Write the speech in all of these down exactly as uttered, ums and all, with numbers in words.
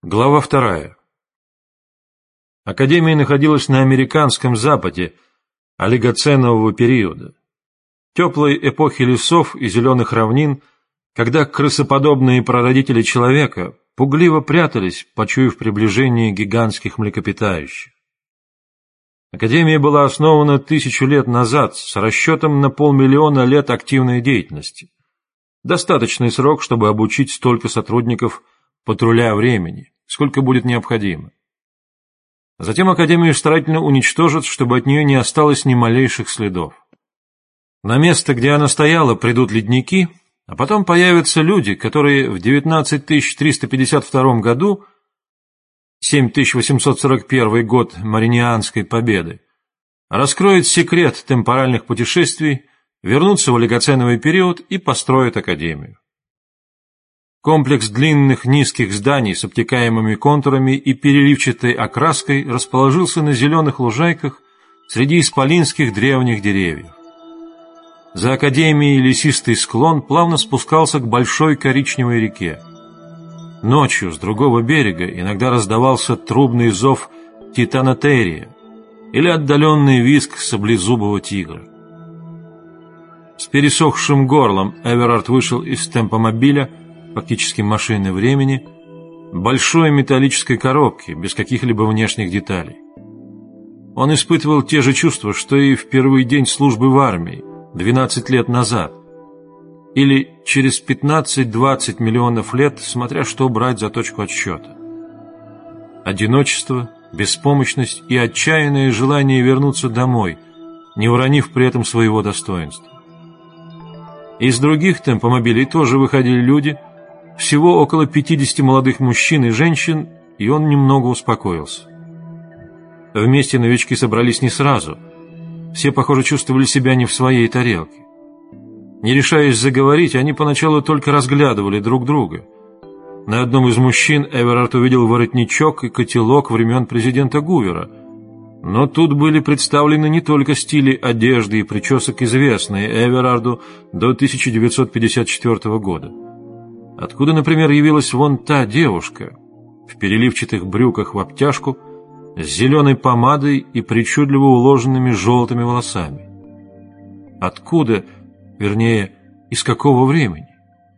Глава вторая. Академия находилась на американском западе олигоценового периода, теплой эпохи лесов и зеленых равнин, когда крысоподобные прародители человека пугливо прятались, почуяв приближение гигантских млекопитающих. Академия была основана тысячу лет назад с расчетом на полмиллиона лет активной деятельности. Достаточный срок, чтобы обучить столько сотрудников патруля времени, сколько будет необходимо. Затем Академию старательно уничтожат, чтобы от нее не осталось ни малейших следов. На место, где она стояла, придут ледники, а потом появятся люди, которые в девятнадцать тысяч триста пятьдесят втором году, семь тысяч восемьсот сорок первый год Маринианской победы, раскроют секрет темпоральных путешествий, вернутся в олигоценовый период и построят Академию. Комплекс длинных низких зданий с обтекаемыми контурами и переливчатой окраской расположился на зеленых лужайках среди исполинских древних деревьев. За Академией лесистый склон плавно спускался к большой коричневой реке. Ночью с другого берега иногда раздавался трубный зов титанотерия или отдаленный визг саблезубого тигра. С пересохшим горлом Эверард вышел из темпомобиля, фактически машины времени, большой металлической коробки, без каких-либо внешних деталей. Он испытывал те же чувства, что и в первый день службы в армии, двенадцать лет назад, или через пятнадцать-двадцать миллионов лет, смотря что брать за точку отсчета. Одиночество, беспомощность и отчаянное желание вернуться домой, не уронив при этом своего достоинства. Из других темпомобилей тоже выходили люди, всего около пятидесяти молодых мужчин и женщин, и он немного успокоился. Вместе новички собрались не сразу. Все, похоже, чувствовали себя не в своей тарелке. Не решаясь заговорить, они поначалу только разглядывали друг друга. На одном из мужчин Эверард увидел воротничок и котелок времен президента Гувера, но тут были представлены не только стили одежды и причесок, известные Эверарду до тысяча девятьсот пятьдесят четвёртого года. Откуда, например, явилась вон та девушка в переливчатых брюках в обтяжку, с зеленой помадой и причудливо уложенными желтыми волосами? Откуда, вернее, из какого времени?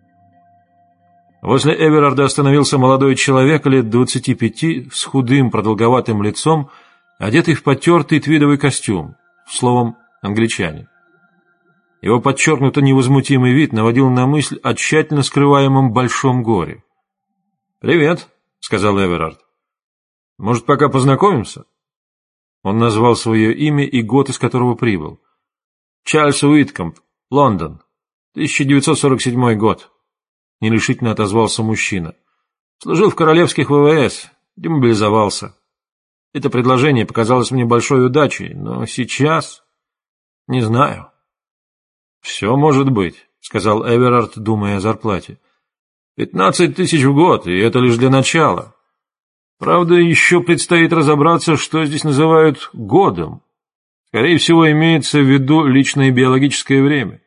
Возле Эверарда остановился молодой человек лет двадцати пяти с худым продолговатым лицом, одетый в потертый твидовый костюм, словом, англичанин. Его подчеркнуто невозмутимый вид наводил на мысль о тщательно скрываемом большом горе. «Привет», — сказал Эверард. «Может, пока познакомимся?» Он назвал свое имя и год, из которого прибыл. «Чарльз Уиткомб, Лондон, тысяча девятьсот сорок седьмой год», — нерешительно отозвался мужчина. «Служил в королевских ВВС, демобилизовался. Это предложение показалось мне большой удачей, но сейчас... не знаю». «Все может быть», — сказал Эверард, думая о зарплате. «Пятнадцать тысяч в год, и это лишь для начала. Правда, еще предстоит разобраться, что здесь называют годом. Скорее всего, имеется в виду личное биологическое время».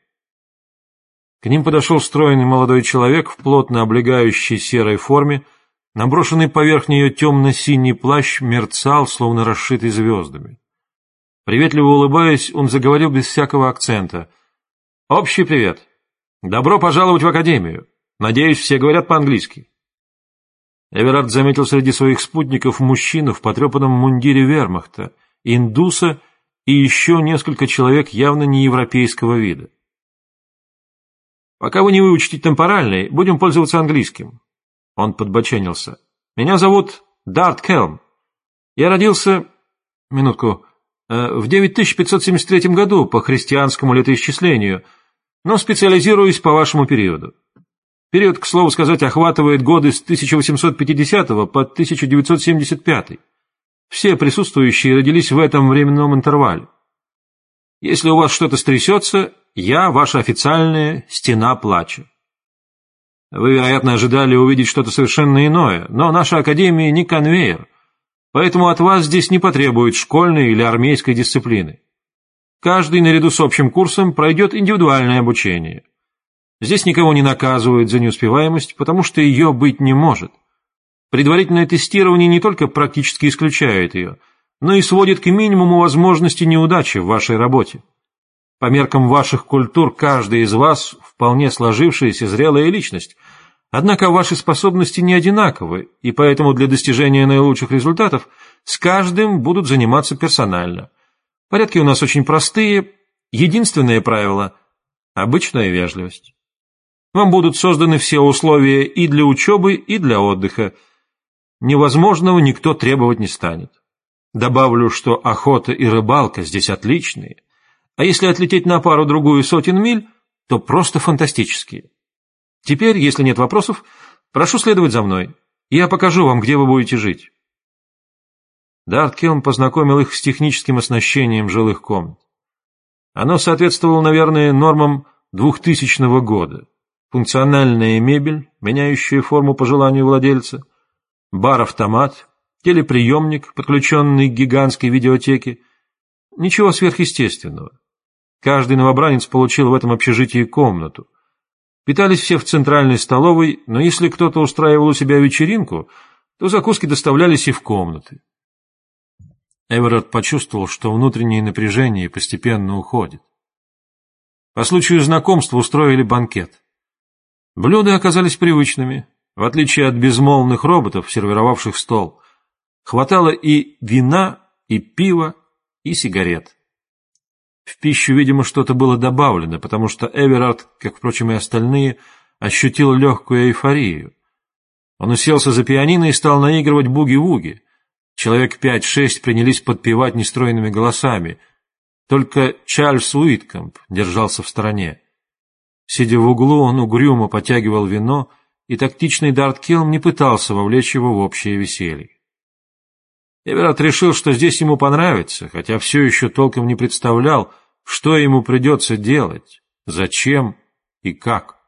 К ним подошел стройный молодой человек в плотно облегающей серой форме. Наброшенный поверх нее темно-синий плащ мерцал, словно расшитый звездами. Приветливо улыбаясь, он заговорил без всякого акцента. «Общий привет. Добро пожаловать в Академию. Надеюсь, все говорят по-английски». Эверард заметил среди своих спутников мужчину в потрепанном мундире вермахта, индуса и еще несколько человек явно не европейского вида. «Пока вы не выучите темпоральный, будем пользоваться английским». Он подбоченился. «Меня зовут Дарт Келм. Я родился... минутку... в девять тысяч пятьсот семьдесят третьем году по христианскому летоисчислению, но специализируюсь по вашему периоду. Период, к слову сказать, охватывает годы с тысяча восемьсот пятидесятого по тысяча девятьсот семьдесят пятый. Все присутствующие родились в этом временном интервале. Если у вас что-то стрясется, я ваша официальная стена плача. Вы, вероятно, ожидали увидеть что-то совершенно иное, но наша Академия не конвейер, поэтому от вас здесь не потребует школьной или армейской дисциплины. Каждый наряду с общим курсом пройдет индивидуальное обучение. Здесь никого не наказывают за неуспеваемость, потому что ее быть не может. Предварительное тестирование не только практически исключает ее, но и сводит к минимуму возможности неудачи в вашей работе. По меркам ваших культур каждый из вас вполне сложившаяся зрелая личность, однако ваши способности не одинаковы, и поэтому для достижения наилучших результатов с каждым будут заниматься персонально. Порядки у нас очень простые, единственное правило – обычная вежливость. Вам будут созданы все условия и для учебы, и для отдыха. Невозможного никто требовать не станет. Добавлю, что охота и рыбалка здесь отличные, а если отлететь на пару-другую сотен миль, то просто фантастические. Теперь, если нет вопросов, прошу следовать за мной. Я покажу вам, где вы будете жить. Дарт Келм познакомил их с техническим оснащением жилых комнат. Оно соответствовало, наверное, нормам двухтысячного года. Функциональная мебель, меняющая форму по желанию владельца, бар-автомат, телеприемник, подключенный к гигантской видеотеке. Ничего сверхъестественного. Каждый новобранец получил в этом общежитии комнату. Питались все в центральной столовой, но если кто-то устраивал у себя вечеринку, то закуски доставлялись и в комнаты. Эверард почувствовал, что внутреннее напряжение постепенно уходит. По случаю знакомства устроили банкет. Блюда оказались привычными, в отличие от безмолвных роботов, сервировавших стол. Хватало и вина, и пива, и сигарет. В пищу, видимо, что-то было добавлено, потому что Эверард, как, впрочем, и остальные, ощутил легкую эйфорию. Он уселся за пианино и стал наигрывать буги-вуги. Человек пять-шесть принялись подпевать нестройными голосами. Только Чарльз Уиткомб держался в стороне. Сидя в углу, он угрюмо потягивал вино, и тактичный Дарт Келм не пытался вовлечь его в общее веселье. Эверард решил, что здесь ему понравится, хотя все еще толком не представлял, что ему придется делать, зачем и как.